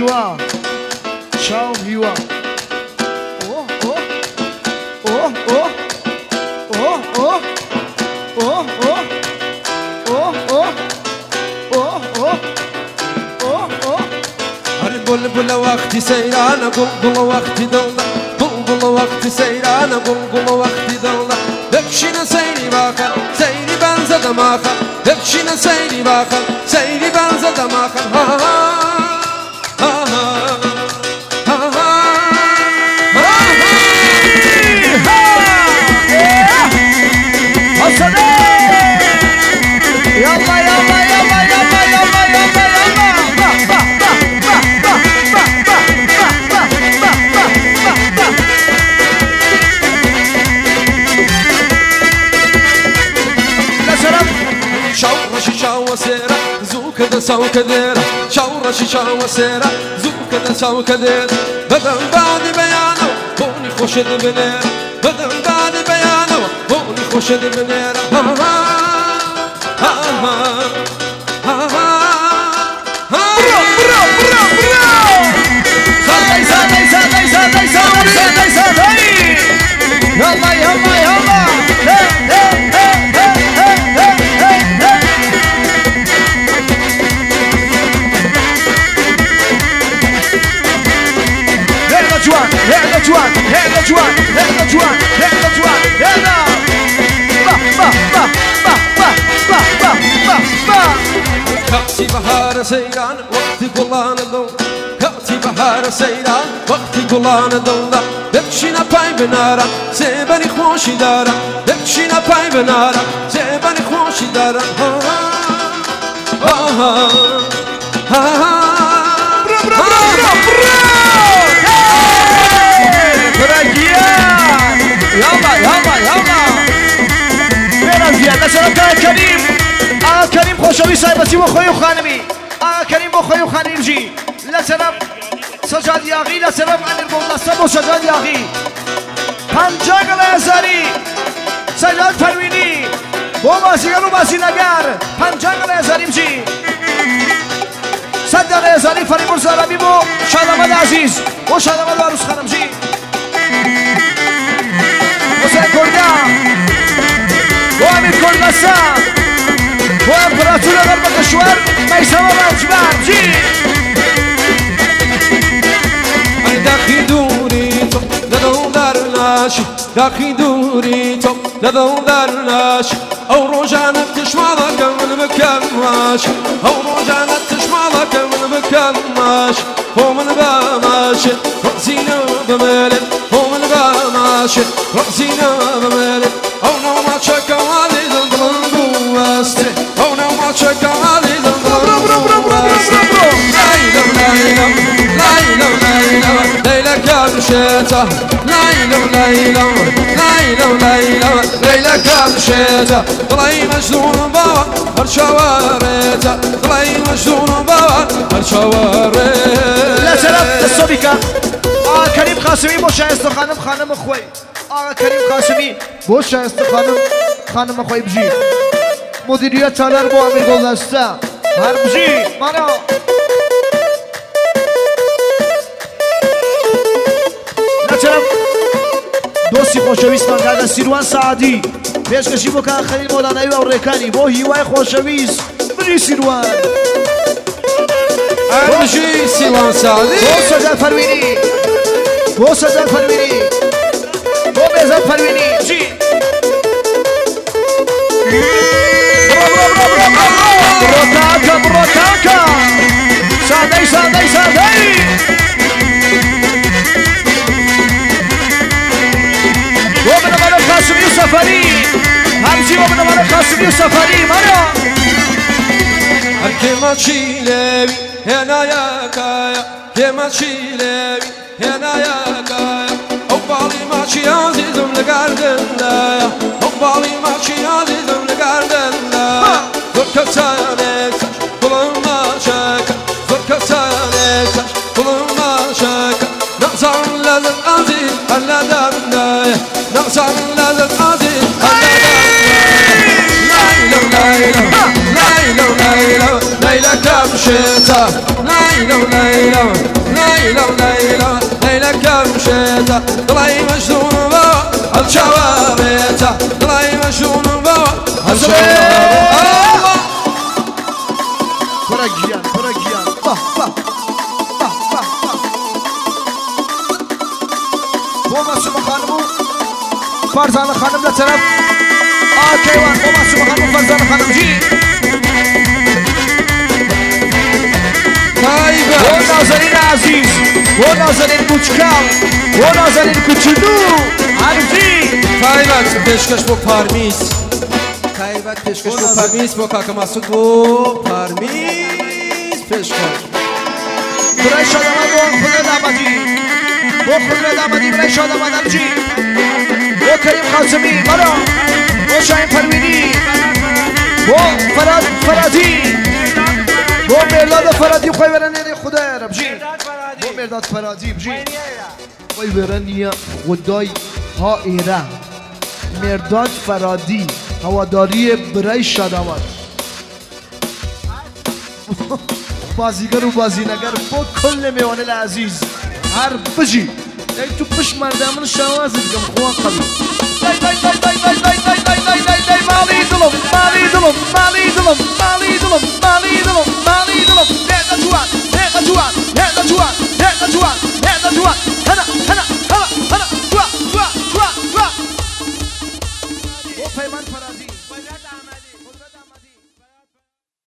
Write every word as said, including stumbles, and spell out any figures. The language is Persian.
هیوا چاو هیوا اوه اوه اوه اوه اوه اوه اوه اوه اوه اوه اوه اوه اوه هر بلبل وقتی سیرانه بلبل وقتی دلده بلبل وقتی سیرانه بلبل وقتی دلده بکشینه سیری باخر سیری benze damağa hepsine seyri bakar seyri benze damağa ha ha ha ha ha ha Hasan yalla yalla yalla yalla yalla yalla yalla شاورا شيشا وسيرة زوكا دا سوكا ديرة شاورا شيشا وسيرة زوكا دا سوكا ديرة بدن بعد بيانو بوني خوشد بنيرة بدن بعد بيانو بوني خوشد بنيرة ها ها ها ها ها ها برو برو برو برو سالي سالي سالي سالي سالي سالي سالي يلا يلا يلا جوان هلا جوان هلا جوان هلا جوان هلا جوان هلا با با با با با با با با كأتي بهار سيران وقت قلان دو كأتي بهار سيران وقت قلان دو بكشينا باي بنارا سيبني خوشي دارا بكشينا باي بنارا سيبني خوشي دارا ها ها ها ها برو برو برو برو برجيان يلا يلا يلا برجيان لسلام كريم آقا كريم خوشوی صاحبتی و خوی و خانمی آقا كريم و خوی و خانم جی لسلام سجاد یاغی لسلام امیر بولدستان و سجاد یاغی پنجاگل ازاری سجاد پروینی و بازیگر و بازینگر پنجاگل ازاریم جی صدر ازاری فریمور زرابی و شادامد عزیز و شادامد عروس خانم جی حسین کرده و امیر کردستان و امپراتور غرب کشور میثم رنجبر جی داخی دوری تو ندون در ناشی داخی دوری تو ندون در ناشی او روزانه تشمالا کمل بکماش او روزانه تشمالا کمل بکماش هو من باماش رأسينا بمالك هو من باماش رأسينا بمالك او نو ما تشكا والي زنقلن بواستي او نو ما تشكا والي زنقلن بواستي لايلو لايلو لايلو لايلو ليلى كابشيتا لايلو لايلو لايلو لايلو ليلى كابشيتا طلعي مجنون بابا هالشواريتا طلعي مجنون بابا هالشواريتا لا سلام الصبيكة آقا كريم قاسمي بو شایست خانم خانم خوی آقا كريم قاسمي بو شایست خانم خانم خوی بجی مدیریت چالر بو امیر گلدسته هر بجی مانا نچرم دوستی خوشویست من کرده سیروان سعدی پیشکشی بو که خلیل مولانوی و ریکانی بو هیوای خوشویست بجی سیروان بجی سیروان سعدی بو سجاد پروینی بو سجاد پروینی بو بهزاد پروینی جی بروتاكا بروتاكا سادي سادي سادي ومن مالك قاسمي وسفري همشي ومن مالك قاسمي وسفري مرة كما تشيلي هنا يا كايا كما تشيلي هنا يا كايا او بالي ماشي عزيزم لقردنا او بالي ماشي عزيزم لقردنا زركة سانيك كلما شاك زركة سانيك كلما شاك نقصر لذا العزيز هلا دمنا نقصر لذا العزيز هلا دمنا ليلو ليلو ليلو ليلو ليلة كبشتها ليلو ليلو ليلى وليلى ليلى كرمشيتة طلعي مجنون بوا هالشواريتة طلعي مجنون بوا هالشواريتة برقيان برقيان باه باه باه باه بو معصوم خانمو فرزان خانم لطرف آکیوان بو معصوم خانم فرزان خانم جی بو نازنین عزیز بو نازنین کوچکم بو نازنین کوچولو عرضی تایبت پیشکش بو پارمیز تایبت پیشکش بو پارمیز بو کاکا مسعود بو پارمیز پیشکش برای شادامد بو خود دامدی بو خود دامدی برای شادامد جی بو کریم قاسمی مرا بو شاین پروینی بو فراد فرادی بو مرداد فرادی خوی برن یعنی خدا رب جی بو مرداد فرادی بجی خوی برن یه خدای ها ایره مرداد فرادی هواداری برای شادامد بازیگر و بازینگر با کل میوانه عزیز هر بجی ای تو پش مردمون شواز دیگم خواه قبیل دای دای دای دای دای دای دای دای دای دای دای مالی دلم مالی دلم مالی دلم مالی دلم مالی دلم مالی دلم نه نجوان